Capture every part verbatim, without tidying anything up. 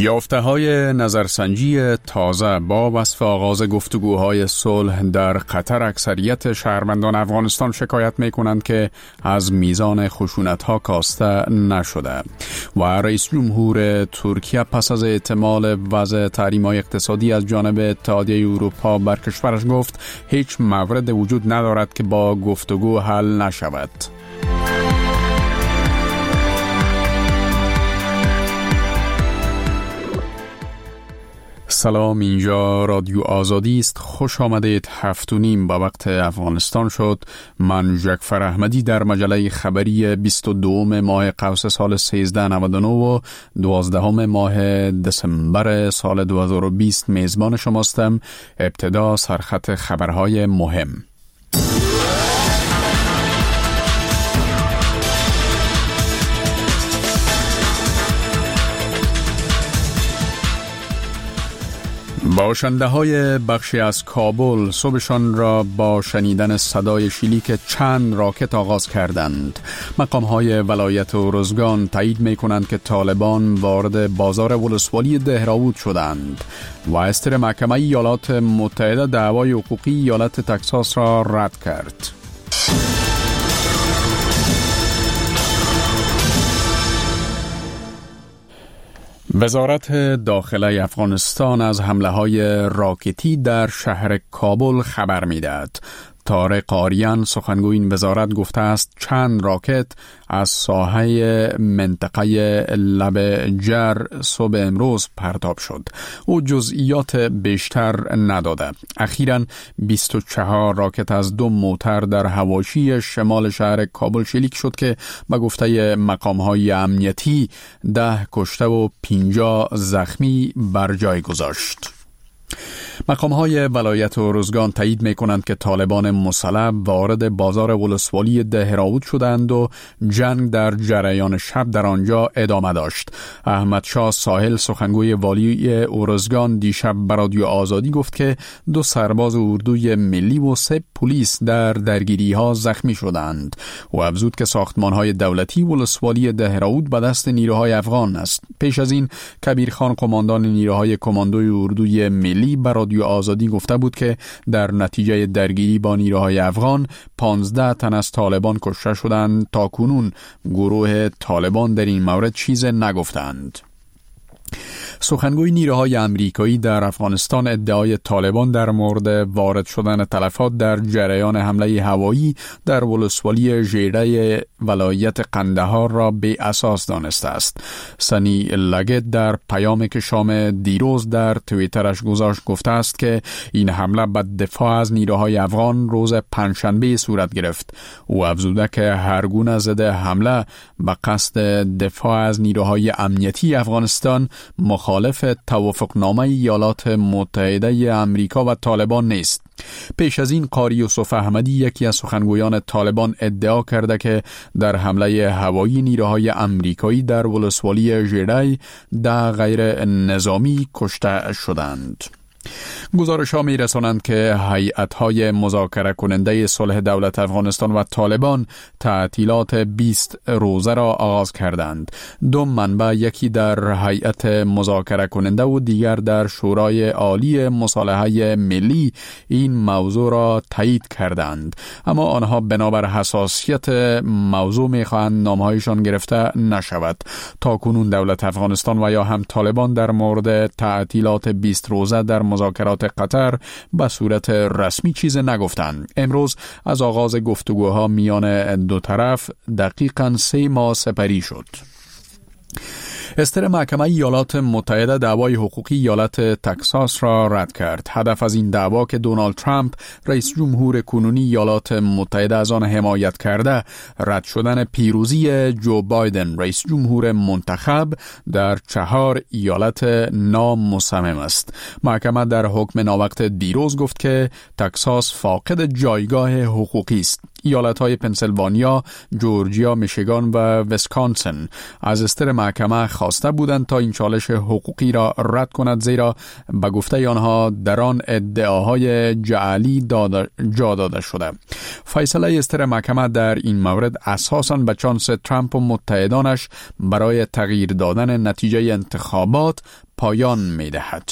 یافته‌های نظرسنجی تازه با وصف آغاز گفتگوهای صلح در قطر اکثریت شهروندان افغانستان شکایت می‌کنند که از میزان خشونت‌ها کاسته نشده و رئیس جمهور ترکیه پس از احتمال وضع تحریم‌های اقتصادی از جانب اتحادیه اروپا بر کشورش گفت هیچ مورد وجود ندارد که با گفتگو حل نشود. سلام، اینجا رادیو آزادی است. خوش آمدید. هفت و نیم با وقت افغانستان شد. من جعفر احمدی در مجله خبری بیست و دوم ماه قوس سال سیزده نود و نه و دوازدهم ماه دسامبر سال دو هزار و بیست میزبان شماستم. ابتدا سرخط خبرهای مهم. باشنده های بخشی از کابل صبحشان را با شنیدن صدای شلیک چند راکت آغاز کردند. مقام های ولایت ارزگان تایید می کنند که طالبان وارد بازار ولسوالی دهراود شدند و استر محکمه ایالات متحده دعوای حقوقی ایالت تگزاس را رد کرد. وزارت داخله افغانستان از حمله های راکتی در شهر کابل خبر می‌دهد. طارق آریان سخنگوی این وزارت گفته است چند راکت از ساحه منطقه لب جر صبح امروز پرتاب شد. او جزئیات بیشتر نداده. اخیراً بیست و چهار راکت از دو موتر در حواشی شمال شهر کابل شلیک شد که به گفته مقام‌های امنیتی ده کشته و پنجاه زخمی بر جای گذاشت. مقام‌های ولایت ارزگان تایید می‌کنند که طالبان مسلح وارد بازار ولسوالی دهراود شدند و جنگ در جریان شب در آنجا ادامه داشت. احمد شاه ساحل سخنگوی والی ارزگان دیشب به رادیو آزادی گفت که دو سرباز اردوی ملی و سه پلیس در درگیری‌ها زخمی شدند. او افزود که ساختمان‌های دولتی ولسوالی دهراود به دست نیروهای افغان است. پیش از این کبیرخان قماندان نیروهای کماندوی اردوی ملی به رادیو آزادی گفته بود که در نتیجه درگیری با نیروهای افغان پانزده تن از طالبان کشته شدند. تا کنون گروه طالبان در این مورد چیز نگفتند. سخنگوی نیروهای امریکایی در افغانستان ادعای طالبان در مورد وارد شدن تلفات در جریان حمله هوایی در ولسوالی ژیره ولایت قندهار را بی اساس دانسته است. سنی لگت در پیامی که شام دیروز در توییترش گذاشت گفته است که این حمله به دفاع از نیروهای افغان روز پنجشنبه صورت گرفت. او افزوده که هر گونه ضد حمله به قصد دفاع از نیروهای امنیتی افغانستان مخالف توافقنامه ایالات متحده امریکا و طالبان نیست. پیش از این قاری یوسف احمدی یکی از سخنگویان طالبان ادعا کرده که در حمله هوایی نیروهای امریکایی در ولسوالی ژیره ده غیر نظامی کشته شدند. گزارش ها می رسانند که هیئت‌های مذاکره کننده صلح دولت افغانستان و طالبان تعطیلات بیست روزه را آغاز کردند. دو منبع، یکی در هیئت مذاکره کننده و دیگر در شورای عالی مصالحه ملی، این موضوع را تایید کردند، اما آنها بنابر حساسیت موضوع می خواهند نامهایشان گرفته نشود. تا کنون دولت افغانستان و یا هم طالبان در مورد تعطیلات بیست روزه در مذاکرات قطر به صورت رسمی چیز نگفتند. امروز از آغاز گفتگوها میان دو طرف دقیقاً سه ماه سپری شد. استر محکمه ایالات متحده دعوای حقوقی ایالت تگزاس را رد کرد. هدف از این دعوا که دونالد ترامپ رئیس جمهور کنونی ایالات متحده از آن حمایت کرده، رد شدن پیروزی جو بایدن رئیس جمهور منتخب در چهار ایالت نامصمم است. محکمه در حکم ناوقت دیروز گفت که تگزاس فاقد جایگاه حقوقی است. ایالت‌های پنسیلوانیا، جورجیا، میشیگان و ویسکانسن از استر محکمه خواسته بودند تا این چالش حقوقی را رد کند، زیرا به گفته آنها در آن ادعاهای جعلی داده جا داده شده. فیصله استر محکمه در این مورد اساساً به چانس ترامپ و متحدانش برای تغییر دادن نتیجه انتخابات پایان می دهد.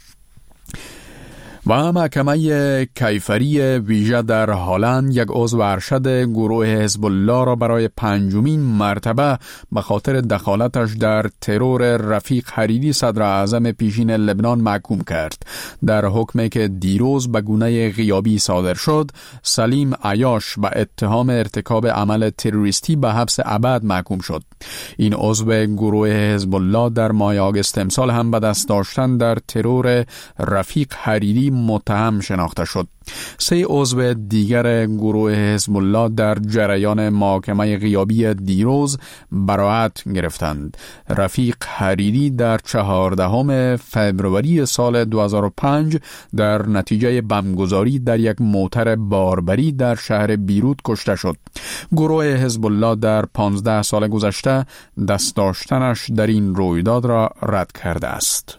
و محکمه کیفری ویژه در هلند یک عضو ارشد گروه حزب الله را برای پنجمین مرتبه به خاطر دخالتش در ترور رفیق حریری صدر اعظم پیشین لبنان محکوم کرد. در حکمی که دیروز به گونه غیابی صادر شد، سلیم عیاش به اتهام ارتکاب عمل تروریستی به حبس ابد محکوم شد. این عضو گروه حزب الله در ماه آگوست امسال هم به دست داشتن در ترور رفیق حریری متهم شناخته شد. سه عضو دیگر گروه حزب الله در جریان محاکمه غیابی دیروز براءت گرفتند. رفیق حریری در چهاردهم فوریه سال دو هزار و پنج در نتیجه بمبگذاری در یک موتر باربری در شهر بیروت کشته شد. گروه حزب الله در پانزده سال گذشته دست داشتنش در این رویداد را رد کرده است.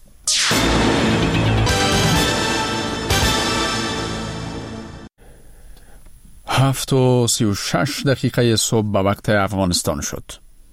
هفت و سی و شش دقیقه صبح به وقت افغانستان شد.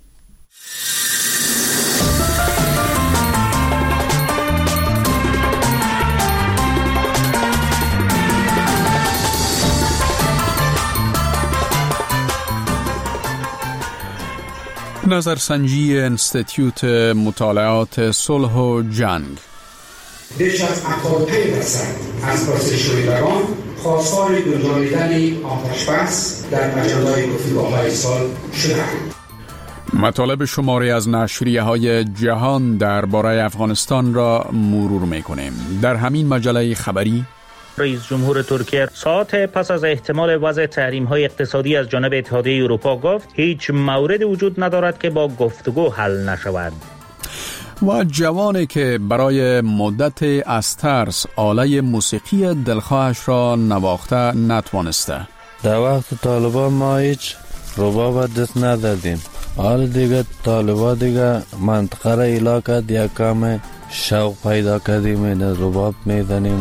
نظرسنجی انستیتوت مطالعات صلح و جنگ. بیش از هفتاد و پنج درصد از پرسشگران خواستار گنجانیدن آتشبس در اجندای گفتگوهای سال شدند. مطالب شماری از نشریه های جهان درباره افغانستان را مرور میکنیم. در همین مجله خبری، رئیس جمهور ترکیه ساعت پس از احتمال وضع تحریم های اقتصادی از جانب اتحادیه اروپا گفت هیچ موردی وجود ندارد که با گفتگو حل نشود. و جوانی که برای مدت از ترس آله موسیقی دلخواهش را نواخته نتوانسته. در وقت طالبان ما هیچ رباب دست ندادیم. حال دیگه طالبان دیگه منطقه را ایلا کرد، یک کم شوق پیدا کردیم، این رباب میدنیم.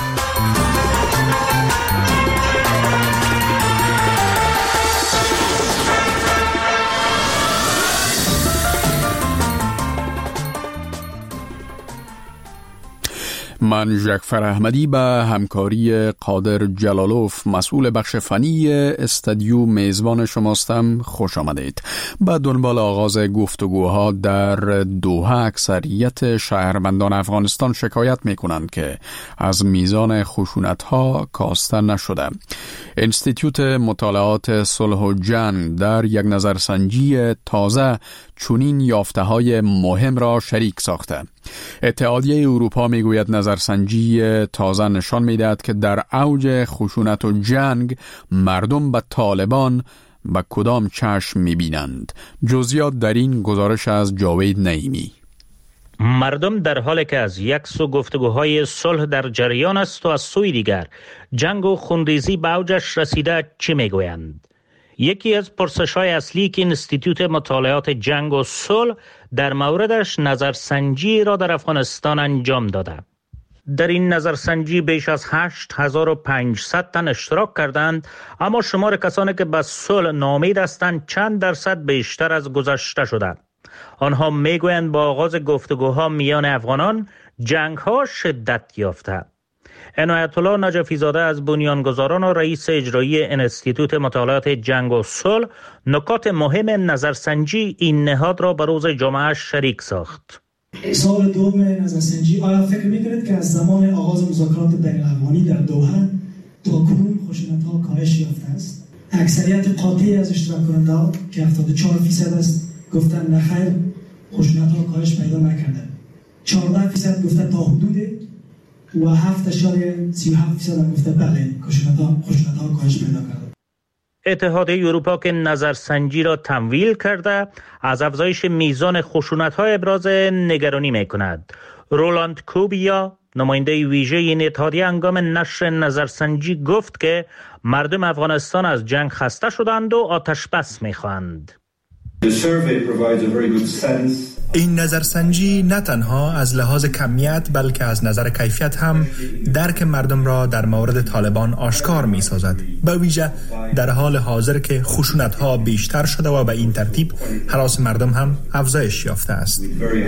من ژکفر احمدی به همکاری قادر جلالوف مسئول بخش فنی استودیو میزبان شماستم. خوش آمدید. به دنبال آغاز گفتگوها در دوحه اکثریت شهروندان افغانستان شکایت می کنند که از میزان خشونت‌ها کاسته نشده. انستیتوت مطالعات صلح و جنگ در یک نظرسنجی تازه چنین یافته‌های مهم را شریک ساخته. اتحادیه اروپا میگوید نظرسنجی تازه نشان میدهد که در اوج خشونت و جنگ مردم به طالبان به کدام چشم میبینند. جزئیات در این گزارش از جاوید نعیمی. مردم در حالی که از یک سو گفتگوهای صلح در جریان است و از سوی دیگر جنگ و خونریزی به اوجش رسیده چی میگویند؟ یکی از پرسش‌های اصلی که انستیتوت مطالعات جنگ و صلح در موردش نظرسنجی را در افغانستان انجام داده. در این نظرسنجی بیش از هشت هزار و پانصد تن اشتراک کردند، اما شمار کسانی که به صلح ناامید هستند چند درصد بیشتر از گذشته شده. آنها میگویند با آغاز گفتگوها میان افغانان جنگ‌ها شدت یافته. عنایت الله نجفی زاده از بنیانگذاران و رئیس اجرایی انستیتوت مطالعات جنگ و صلح نکات مهم نظرسنجی این نهاد را به روز جمعه شریک ساخت. سال دوم نظرسنجی، آیا فکر می‌کنید که از زمان آغاز مذاکرات بین‌الافغانی در دوحه تا کنون خشونت‌ها کاهش یافته است؟ اکثریت قاطعی از اشتراک کننده‌ها که هفتاد و چهار درصد است گفتن نخیر، خشونت‌ها کاهش پیدا نکرده. چهارده درصد گفتن تا حدود و هفت اشاره سی و هفت درصد گفته بله خشونت‌ها خشونت‌ها کاهش پیدا کرده. اتحادیه اروپا که نظرسنجی را تمویل کرده از افزایش میزان خشونت‌ها ابراز نگرانی می‌کند. رولاند کوبیا نماینده ویژه این اتحادیه هنگام نشر نظرسنجی گفت که مردم افغانستان از جنگ خسته شدند و آتش بس می‌خواهند. The survey provides a very good sense این نظرسنجی نه تنها از لحاظ کمیت بلکه از نظر کیفیت هم درک مردم را در مورد طالبان آشکار می سازد، به ویژه در حال حاضر که خشونت‌ها بیشتر شده و به این ترتیب هراس مردم هم افزایش یافته است.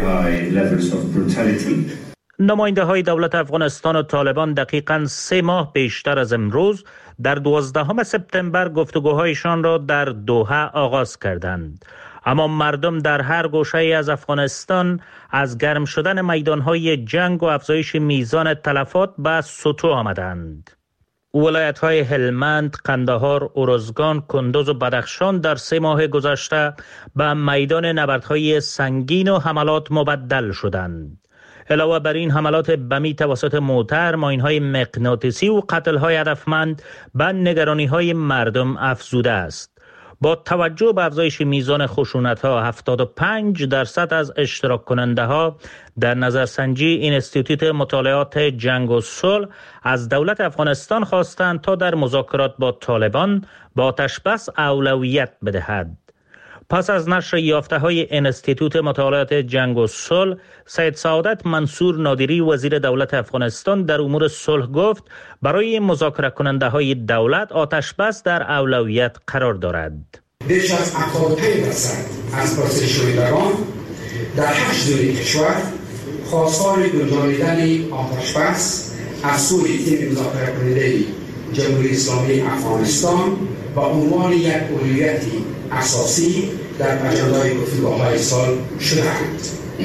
نماینده های دولت افغانستان و طالبان دقیقاً سه ماه بیشتر از امروز در دوازدهم سپتامبر گفتگوهایشان را در دوحه آغاز کردند. اما مردم در هر گوشه از افغانستان از گرم شدن میدانهای جنگ و افزایش میزان تلفات به سطوح آمدند. ولایت‌های هلمند، قندهار، ارزگان، کندوز و بدخشان در سه ماه گذشته به میدان نبردهای سنگین و حملات مبدل شدند. علاوه بر این حملات بمی توسط موتر، ماین‌های مغناطیسی و قتل‌های هدفمند به نگرانی‌های مردم افزوده است. با توجه به افزایش میزان خشونت‌ها، هفتاد و پنج درصد از اشتراک کننده ها در نظرسنجی انستیتوت مطالعات جنگ و صلح از دولت افغانستان خواستند تا در مذاکرات با طالبان با آتش بس اولویت بدهد. پس از نشر یافته‌های انستیتوت مطالعات جنگ و صلح، سید سعادت منصور نادری وزیر دولت افغانستان در امور صلح گفت برای مذاکره کننده های دولت آتش بس در اولویت قرار دارد. بیش از هفتاد و پنج درصد از پرسش‌شویندگان در هشت دوره کشور خواستار گنجانیدن آتش بس از سوی تیم مذاکره کننده جمهوری اسلامی افغانستان به عنوان یک اولویت اساسی در اجندای گفتگوهای سال شده‌اند.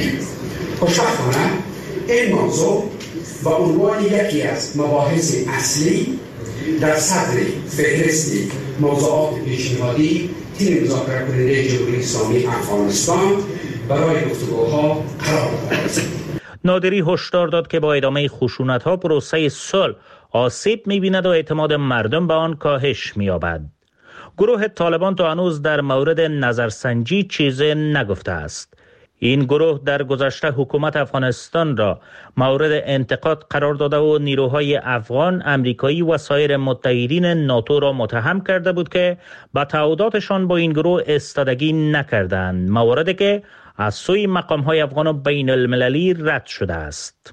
خوشبختانه این موضوع به عنوان یکی از مباحث اصلی در صدر فهرست موضوعات پیشنهادی تیم مذاکره کننده جمهوری اسلامی افغانستان برای گفتگوها قرار دارد. نادری هشدار داد که با ادامه خشونت‌ها پروسه صلح آسیب می‌بیند و اعتماد مردم به آن کاهش می‌یابد. گروه طالبان تا هنوز در مورد نظرسنجی چیزی نگفته است. این گروه در گذشته حکومت افغانستان را مورد انتقاد قرار داده و نیروهای افغان، امریکایی و سایر متحدین ناتو را متهم کرده بود که به تعهداتشان با این گروه استادگی نکردند، موردی که از سوی مقام‌های افغان و بین المللی رد شده است.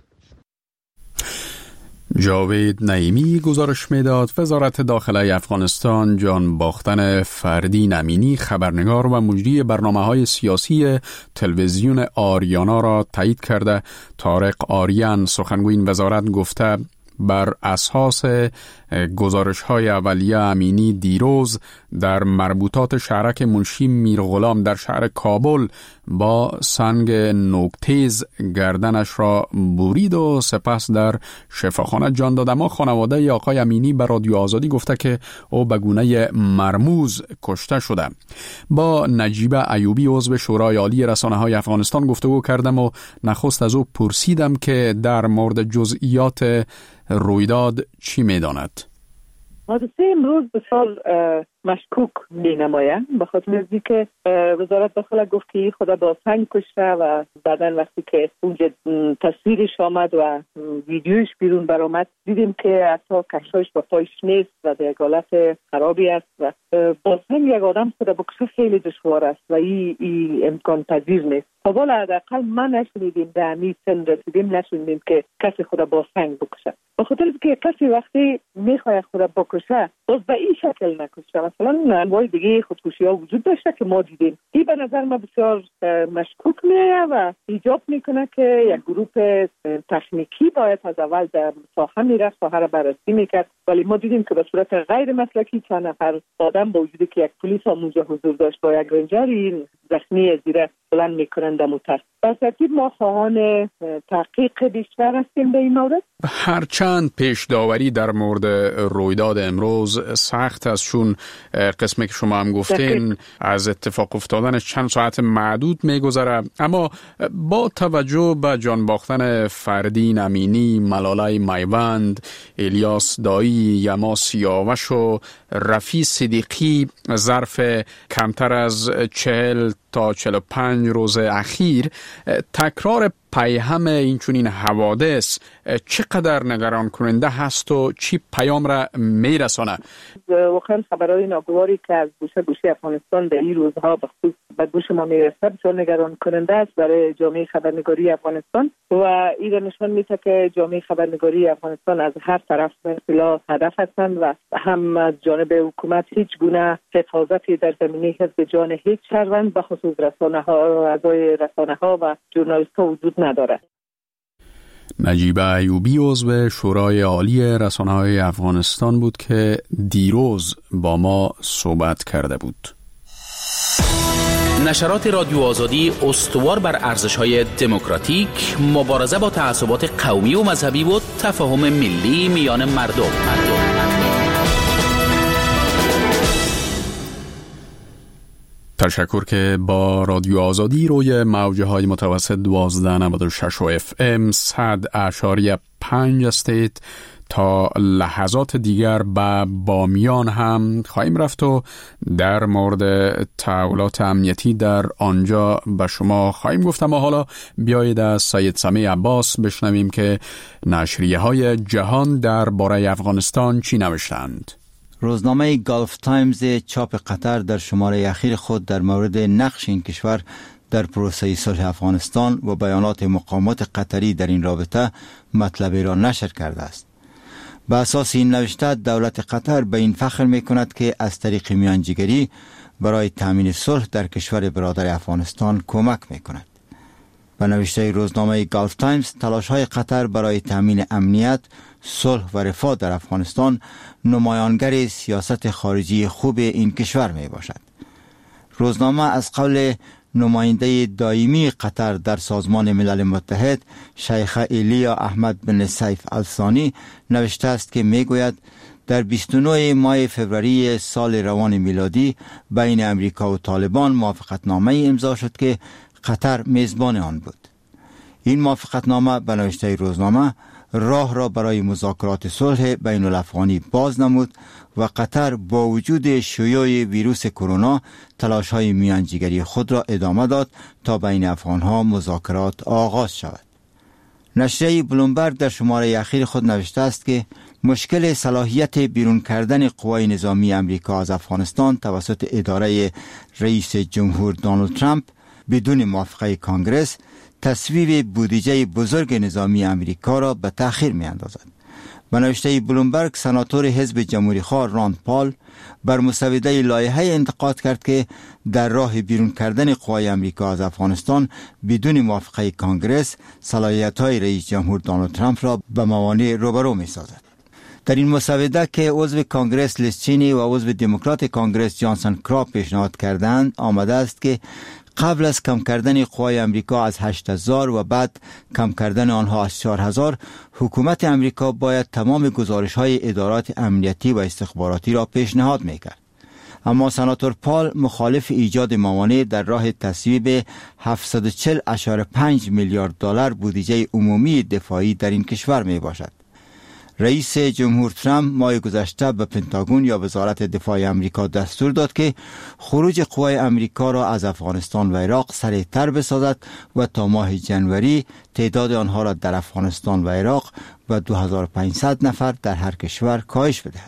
جاوید نعیمی گزارش میداد وزارت داخله افغانستان جان باختن فردین امینی خبرنگار و مجری برنامه‌های سیاسی تلویزیون آریانا را تایید کرده. طارق آریان سخنگوی این وزارت گفته بر اساس گزارش‌های اولیه امینی دیروز در مربوطات شهرک منشی میرغلام در شهر کابل با سنگ نوکتیز گردنش را برید و سپس در شفاخانه جان داد. اما خانواده آقای امینی به رادیو آزادی گفته که او به گونه مرموز کشته شده. با نجیب ایوبی عضو شورای عالی رسانه‌های افغانستان گفتگو کردم و نخست از او پرسیدم که در مورد جزئیات رویداد چی می‌داند. حادثه امروز بسیار مشکوک می نماید، به خاطر از اینکه وزارت داخله گفت که خدا با سنگ کشته و بعدن وقتی که اونجا تصویرش آمد و ویدیوش بیرون برآمد دیدیم که حتی کشایش با پایش نیست و در حالت خرابی است و با سنگ یک آدم خدا بکشه خیلی دشوار است و این ای امکان پذیر نیست. حالا حداقل ما نشنیدیم در همین سن رسیدیم نشنیدیم که کسی خدا با سنگ بکشه. به خاطر اینکه کسی وقتی میخواد خدا بکشه باز به این شکل نکشه. مثلا انواع دیگه خودکشی ها وجود داشته که ما دیدیم. این به نظر ما بسیار مشکوک میاد و ایجاب میکنه که یک گروه تکنیکی باید از اول در ساحه میرفت، ساحه را بررسی میکرد، ولی ما دیدیم که به صورت غیر مسلکی چند نفر آدم با وجودی که یک پلیس هم اونجا حضور داشت با یک رنجر این زخمی زیره بلند میکنند موتر. به ترتیب ما خواهان تحقیق بیشتر هستیم به این مورد. هرچند پیش داوری در مورد رویداد امروز سخت است، چون قسمی که شما هم گفتین از اتفاق افتادن چند ساعت معدود میگذره، اما با توجه به جان باختن فردین امینی، ملاله میوند، الیاس دایی، یما سیاوش و رفی صدیقی ظرف کمتر از چهل تا چهل و پنج روز اخیر، تکرار پیهم این چنین حوادث چقدر نگران کننده هست و چی پیام را میرسانه؟ واقعا خبرهای ناگواری که از گوشه گوشه افغانستان در این روزها به خصوص به گوش ما میرسه بسیار نگران کننده است برای جامعه خبرنگاری افغانستان و این نشان میده که جامعه خبرنگاری افغانستان از هر طرف به اصطلاح هدف هستند و هم از جانب حکومت هیچ گونه حفاظتی در زمینه حفظ جان هیچ شهروند به خصوص رسانه ها، اعضای رسانه ها و ژورنالیست ها وجود ندارد. نجیب ایوبی عضو شورای عالی رسانه‌های افغانستان بود که دیروز با ما صحبت کرده بود. نشرات رادیو آزادی استوار بر ارزش‌های دموکراتیک، مبارزه با تعصبات قومی و مذهبی و تفاهم ملی میان مردم. مردم. تشکر که با رادیو آزادی روی موجه های متوسط دوازده نود و شش و اف ام صد اشاری پنج استید تا لحظات دیگر به بامیان هم خواهیم رفت و در مورد تحولات امنیتی در آنجا به شما خواهیم گفت. اما حالا بیایید از سید سمیع عباس بشنویم که نشریه های جهان در باره افغانستان چی نوشتند. روزنامه گالف تایمز چاپ قطر در شماره اخیر خود در مورد نقش این کشور در پروسه صلح افغانستان و بیانات مقامات قطری در این رابطه مطلبی را نشر کرده است. به اساس این نوشته دولت قطر به این فخر می کند که از طریق میانجیگری برای تامین صلح در کشور برادر افغانستان کمک می کند. به نوشته روزنامه گالف تایمز تلاش های قطر برای تامین امنیت، صلح و رفاه در افغانستان نمایانگر سیاست خارجی خوب این کشور می باشد. روزنامه از قول نماینده دائمی قطر در سازمان ملل متحد شیخ ایلیا احمد بن سیف الثانی نوشته است که می گوید در بیست و نه ماه فوریه سال روان میلادی بین امریکا و طالبان موافقتنامه امضا شد که قطر میزبان آن بود. این موافقتنامه به نوشته روزنامه راه را برای مذاکرات صلح بین الافغانی باز نمود و قطر با وجود شیوع ویروس کرونا تلاش‌های میانجیگری خود را ادامه داد تا بین افغان‌ها مذاکرات آغاز شود. نشریه بلومبرگ در شماره اخیر خود نوشته است که مشکل صلاحیت بیرون کردن قوای نظامی امریکا از افغانستان توسط اداره رئیس جمهور دونالد ترامپ بدون موافقه کانگرس تصویب بودجه بزرگ نظامی امریکا را به تأخیر می اندازد. به نوشته بلومبرگ سناتور حزب جمهوری خواه راند پال بر مسوده لایحه انتقاد کرد که در راه بیرون کردن قوای امریکا از افغانستان بدون موافقه کانگرس صلاحیت‌های رئیس جمهور دونالد ترامپ را به موانع روبرو می سازد. در این مسوده که عضو کانگرس لیز چینی و عضو دموکرات کانگرس جانسون کراپ پیشنهاد کردند آمده است که قبل از کم کردن قوای امریکا از هشت هزار و بعد کم کردن آنها از چهار هزار، حکومت امریکا باید تمام گزارش‌های ادارات امنیتی و استخباراتی را پیشنهاد می‌کرد. اما سناتور پال مخالف ایجاد موانع در راه تصویب هفتصد و چهل ممیز پنج میلیارد دلار بودجه عمومی دفاعی در این کشور میباشد. رئیس جمهور ترامپ ماه گذشته به پنتاگون یا وزارت دفاع امریکا دستور داد که خروج قوای امریکا را از افغانستان و عراق سریعتر بسازد و تا ماه جنوری تعداد آنها را در افغانستان و عراق و دو هزار و پانصد نفر در هر کشور کاهش بدهد.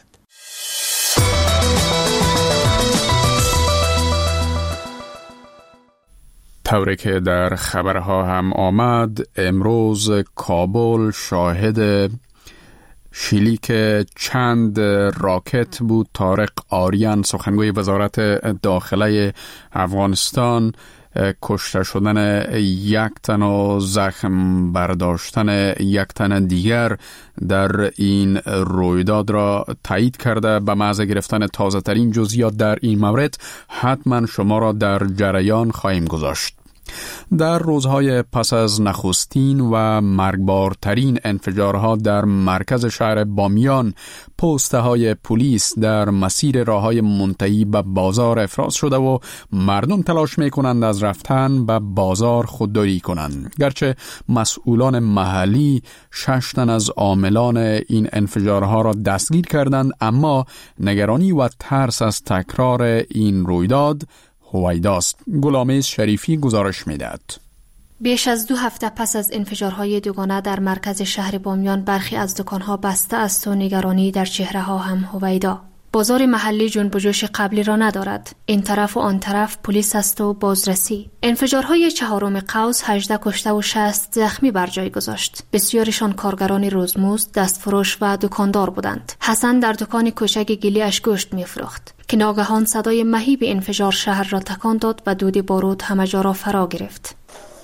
طوری که در خبرها هم آمد، امروز کابل شاهد شلیک چند راکت بود. طارق آریان سخنگوی وزارت داخله افغانستان کشته شدن یک تن و زخم برداشتن یک تن دیگر در این رویداد را تایید کرده. به محض گرفتن تازه ترین جزئیات در این مورد حتما شما را در جریان خواهیم گذاشت. در روزهای پس از نخستین و مرگبارترین انفجارها در مرکز شهر بامیان، پسته های پلیس در مسیر راههای منتهی به بازار افراز شده و مردم تلاش می کنند از رفتن به بازار خودداری کنند. گرچه مسئولان محلی شش تن از عاملان این انفجارها را دستگیر کردند، اما نگرانی و ترس از تکرار این رویداد هویداست. غلامعز شریفی گزارش میدهد. بیش از دو هفته پس از انفجارهای دوگانه در مرکز شهر بامیان برخی از دکانها بسته است و نگرانی در چهره‌ها هم هویدا. بازار محلی جنب و جوش قبلی را ندارد. این طرف و آن طرف پلیس است و بازرسی. انفجارهای چهارم قوس هجده کشته و شصت زخمی بر جای گذاشت. بسیارشان کارگران روزمزد، دستفروش و دکاندار بودند. حسن در دکان کوچک گلیش گوشت می‌فروخت که ناگهان صدای مهیب انفجار شهر را تکان داد و دود بارود همه جا را فرا گرفت.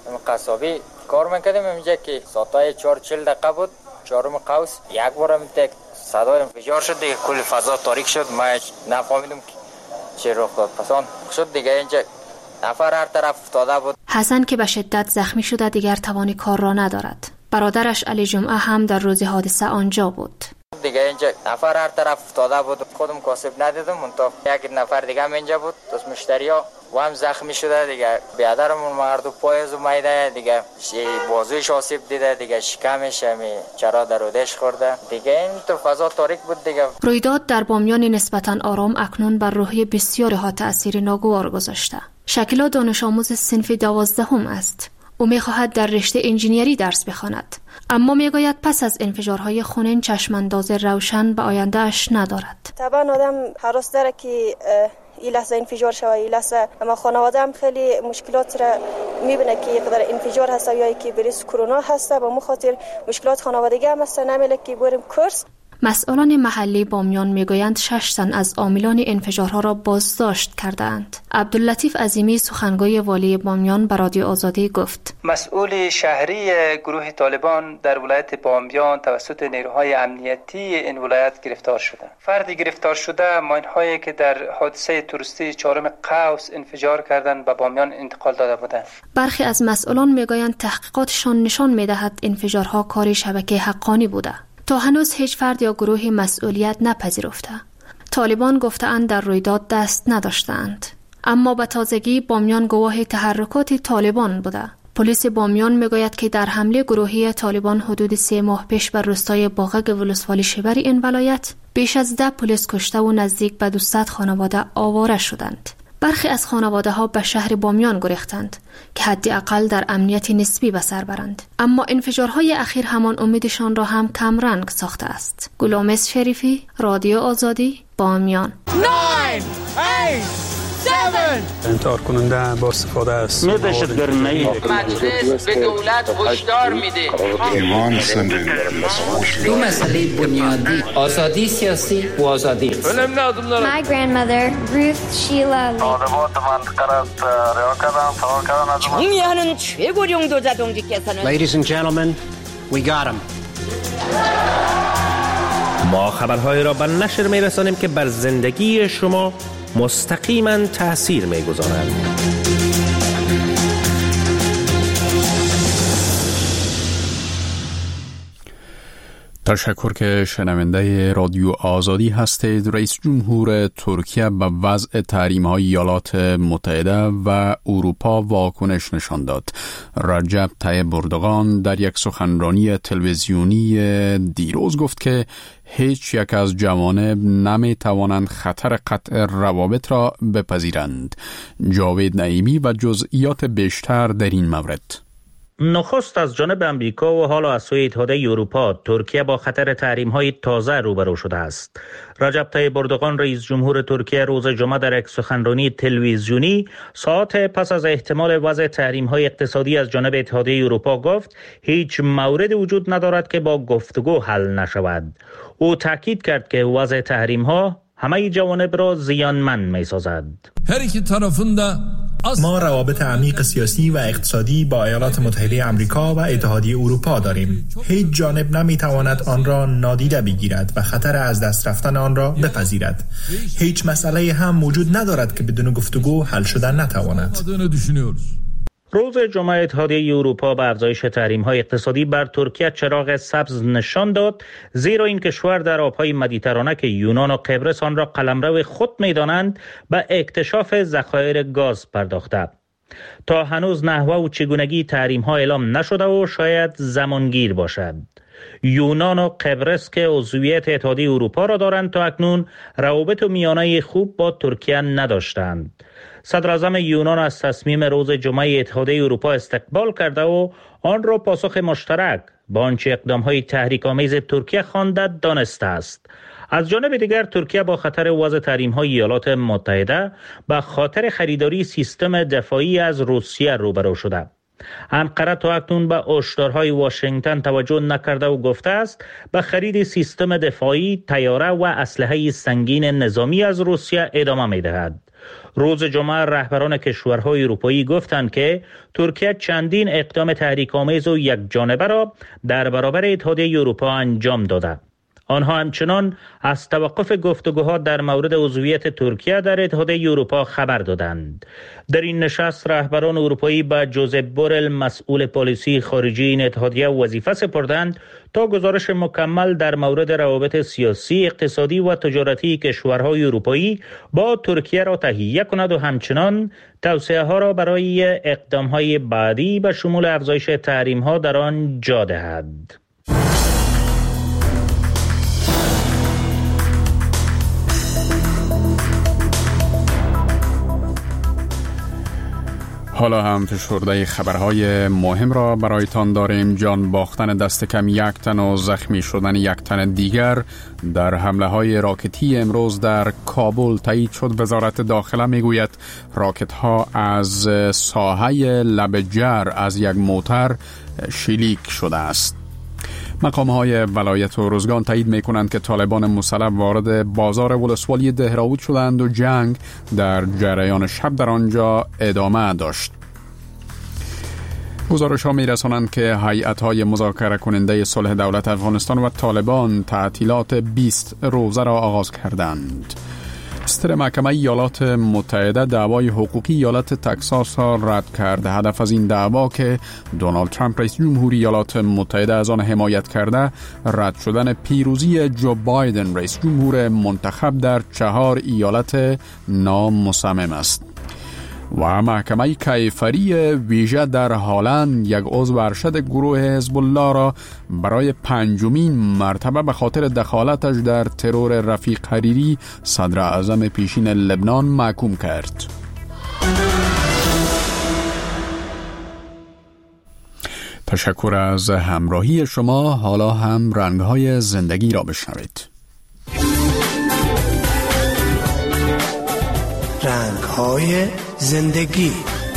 قصابی کار می‌کردیم اینجا که ساعت چهار و چهل دقیقه بود. چهارم قوس یک بارم تک صدای انفجار شد دیگه، کل فضا تاریک شد. ما نفهمیدم چه رخ داد. پس آن شد دیگه، اینجا نفر هر طرف افتاده بود. حسن که به شدت زخمی شده دیگر توان کار را ندارد. برادرش علی جمعه هم در روز حادثه آنجا بود. دیگه اینجا نفر هر طرف افتاده بود. خودم کاسب ندیدم، منتها یک نفر دیگه هم اینجا بود. دوست مشتریا و هم زخمی شده دیگه. بیادرمون مرد و پایز و میده دیگه، بازویش آسیب دیده دیگه، شکمش همی چرا در رودش خورده دیگه. این تو فضا تاریک بود دیگه. رویداد در بامیان نسبتاً آرام اکنون بر روحی بسیارها تأثیر ناگوار گذاشته. شکیلا دانش آموز صنف دوازدهم است. او می‌خواهد در رشته انجینیری درس بخواند، اما میگوید پس از انفجارهای خونین چشمانداز روشن به آینده‌اش ندارد. طبعا آدم حراس داره که این لحظه انفجار شوه، این لحظه اما خانواده هم خیلی مشکلات را میبینه که یک قدر انفجار هست یا که بریس کرونا هست. با مخاطر مشکلات خانوادگی هم هست، نمیله که بریم کورس. مسئولان محلی بامیان میگویند شش تن از عاملان انفجارها را بازداشت کردند. عبداللطیف عظیمی سخنگوی والی بامیان به رادیو آزادی گفت مسئول شهری گروه طالبان در ولایت بامیان توسط نیروهای امنیتی این ولایت گرفتار شده. فردی گرفتار شده ماین‌هایی که در حادثه توریستی چهارم قوس انفجار کردند به بامیان انتقال داده بودند. برخی از مسئولان میگویند تحقیقاتشان نشان میدهد انفجارها کاری شبکه حقانی بوده. تا هنوز هیچ فرد یا گروهی مسئولیت نپذیرفته. طالبان گفته‌اند در رویداد دست نداشتند، اما به تازگی بامیان گواه تحرکات طالبان بوده. پلیس بامیان میگوید که در حمله گروهی طالبان حدود سه ماه پیش بر روستای باغک ولسوالی شبر این ولایت بیش از ده پلیس کشته و نزدیک به دویست خانواده آواره شدند. برخی از خانواده ها به شهر بامیان گریختند که حداقل در امنیت نسبی به سر برند، اما انفجارهای اخیر همان امیدشان را هم کم رنگ ساخته است. گلامس شریفی، رادیو آزادی، بامیان. انتحار کننده با استفاده از دهشتگرانه مجلس به دولت هشدار میده ایمان سنن دو مسئله بنیادی آزادی سیاسی و آزادی My grandmother Ruth Sheila 총리하는 최고령도 자동직께서는 Ladies and gentlemen, we got him. ما خبرهای را به نشر میرسانیم که بر زندگی شما مستقیما تأثیر میگذارند. تشکر که شنونده رادیو آزادی هستید. رئیس جمهور ترکیه به وضع تحریم‌های ایالات متحده و اروپا واکنش نشان داد. رجب طیب اردوغان در یک سخنرانی تلویزیونی دیروز گفت که هیچ یک از جوانب نمی توانند خطر قطع روابط را بپذیرند. جاوید نعیمی و جزئیات بیشتر در این مورد. نخست از جانب امریکا و حالا از سوی اتحادیه اروپا ترکیه با خطر تحریم‌های تازه روبرو شده است. رجب طیب اردوغان رئیس جمهور ترکیه روز جمعه در یک سخنرانی تلویزیونی ساعت پس از احتمال وضع تحریم‌های اقتصادی از جانب اتحادیه اروپا گفت هیچ موردی وجود ندارد که با گفتگو حل نشود. او تاکید کرد که وضع تحریم‌ها همه جوانب را زیانمند می‌سازد. هر iki tarafında ما روابط عمیق سیاسی و اقتصادی با ایالات متحده آمریکا و اتحادیه اروپا داریم. هیچ جانب نمیتواند آن را نادیده بگیرد و خطر از دست رفتن آن را بپذیرد. هیچ مسئله هم وجود ندارد که بدون گفتگو حل شدن نتواند. روز جمعه اتحادیه اروپا به افزایش تحریم‌های اقتصادی بر ترکیه چراغ سبز نشان داد، زیرا این کشور در آب‌های مدیترانه که یونان و قبرس آن را قلمرو خود می‌دانند به اکتشاف ذخایر گاز پرداخته. تا هنوز نحوه و چگونگی تحریم‌ها اعلام نشده و شاید زمانگیر باشد. یونان و قبرس که عضویت اتحادیه اروپا را دارند تا اکنون روابط و میانه خوب با ترکیه نداشتند. صدر اعظم یونان از تصمیم روز جمعه اتحادیه اروپا استقبال کرده و آن را پاسخ مشترک با آنچه اقدام‌های تحریک‌آمیز ترکیه خوانده دانسته است. از جانب دیگر ترکیه با خطر وضع تحریم‌های ایالات متحده به خاطر خریداری سیستم دفاعی از روسیه روبرو شده. انقره تا اکنون به هشدارهای واشنگتن توجه نکرده و گفته است به خرید سیستم دفاعی، طیاره و اسلحه سنگین نظامی از روسیه ادامه می‌دهد. روز جمعه رهبران کشورهای اروپایی گفتند که ترکیه چندین اقدام تحریک‌آمیز و یکجانبه را در برابر اتحادیه اروپا انجام داده. آنها همچنان از توقف گفتگوها در مورد عضویت ترکیه در اتحادیه اروپا خبر دادند. در این نشست رهبران اروپایی به جوزپ بورل مسئول پالیسی خارجی این اتحادیه وظیفه سپردند تا گزارش مکمل در مورد روابط سیاسی، اقتصادی و تجارتی کشورهای اروپایی با ترکیه را تهیه کند و همچنان توصیه ها را برای اقدام های بعدی به شمول افزایش تحریم ها در آن جا دهد. حالا هم فشرده خبرهای مهم را برایتان داریم. جان باختن دست کم یک تن و زخمی شدن یک تن دیگر در حمله های راکتی امروز در کابل تایید شد. وزارت داخله میگوید راکت ها از ساحه لب جر از یک موتر شلیک شده است. مقام های ولایت و روزگان تایید می کنند که طالبان مسلح وارد بازار ولسوالی دهراود شدند و جنگ در جریان شب در آنجا ادامه داشت. گزارش ها می رسانند که هیئت های مذاکره کننده صلح دولت افغانستان و طالبان تعطیلات بیست روزه را آغاز کردند. صدر محکمه ایالات متحده دعوای حقوقی ایالت تگزاس را رد کرد. هدف از این دعوا که دونالد ترامپ رئیس جمهوری ایالات متحده از آن حمایت کرده، رد شدن پیروزی جو بایدن رئیس جمهور منتخب در چهار ایالت نامصمم است. و محکمه کیفری ویژه در هالند یک عضو ارشد گروه حزب الله را برای پنجمین مرتبه به خاطر دخالتش در ترور رفیق حریری صدر اعظم پیشین لبنان محکوم کرد. تشکر از همراهی شما. حالا هم رنگ‌های زندگی را بشنوید. رنگ‌های زندگی.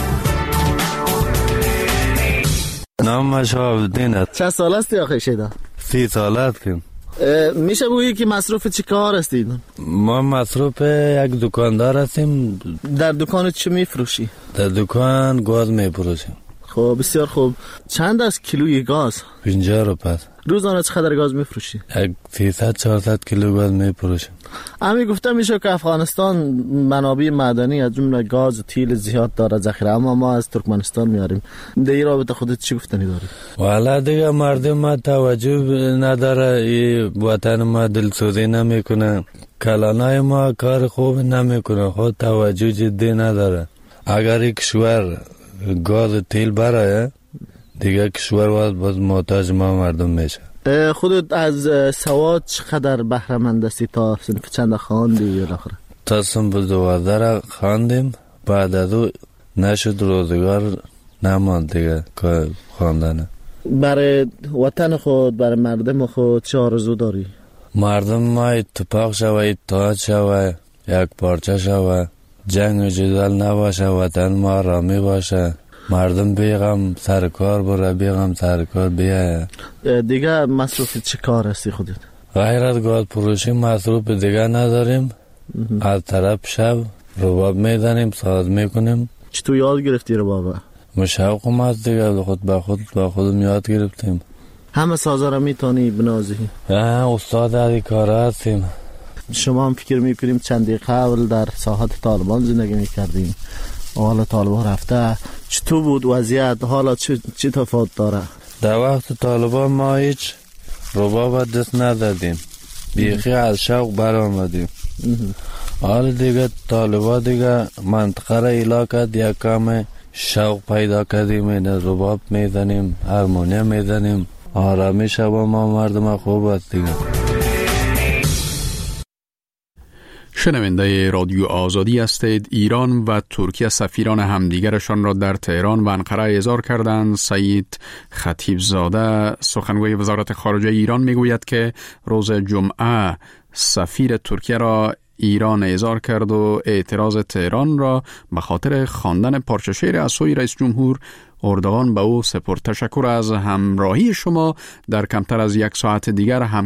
نام شهاب‌الدین. چند سال هستی آخه شیدا؟ سی سال هستیم. میشه بگویی که مصروف چی کار هستید؟ ما مصروف یک دکاندار هستیم. در دکان چی میفروشی؟ در دکان گاز میفروشیم. خب بسیار خوب. چند از کیلوی گاز؟ پنجاه روپیه. روزانه چقدر گاز میفروشی؟ یک سیصد چهارصد کیلو گاز میفروشیم. امی گفته میشه که افغانستان منابع معدنی از جمله گاز و تیل زیاد داره ذخیره، اما ما از ترکمنستان میاریم. در این رابطه خودت چی گفتنی داری؟ والا دیگه مردم ما توجه نداره، این وطن ما دلسوزی نمیکنه، کلانای ما کار خوب نمیکنه، خود توجه جدی نداره. اگر یک کشور گاز و تیل برای دیگه کشور باز محتاج ما مردم میشه. خودت از سواد چقدر بهره مند هستی؟ تا صنف چند خواندی یا نخره؟ تا صنف دوازده را خواندیم، بعد از او نشد، روزگار نماند دیگه که خواندنه. برای وطن خود، برای مردم خود چه آرزو داری؟ مردم ما اتفاق شوه، اتحاد شوه، یک پارچه شوه، جنگ و جدال نباشه، وطن ما رامی باشه، مردم بیغم سرکار بره، بیغم سرکار بیایه. دیگه مصروف چه کار هستی خودت؟ غیر از گاز فروشی مصروف دیگه نداریم. از طرف شب رباب میزنیم، ساز میکنیم. چطور یاد گرفتی رباب؟ مشوق هم هست دیگه، خود به خود به خودم یاد گرفتیم. همه سازا را میتونی بنازی؟ استاد از کار هستیم. شما هم فکر میکنیم چندی قبل در ساحت طالبان زندگی میکردیم، حالا طالبان رفته، چطور بود وضعیت؟ حالا چه چه تفاوت داره؟ در وقت طالبان ما هیچ رباب دست ندادیم، بیخی از شوق برآمدیم. حالا دیگه طالبان دیگه منطقه را ایلا کرد، یک کم شوق پیدا کردیم، این رباب میزنیم، هارمونیم میزنیم، آرامی شبا ما مردم خوب است دیگه. شنونده رادیو آزادی هستید. ایران و ترکیه سفیران همدیگرشان را در تهران و انقره احضار کردند. سعید خطیبزاده سخنگوی وزارت خارجه ایران میگوید که روز جمعه سفیر ترکیه را ایران احضار کرد و اعتراض تهران را به خاطر خواندن پارچه شعر از سوی رئیس جمهور اردوغان به او سپرد. تشکر از همراهی شما. در کمتر از یک ساعت دیگر هم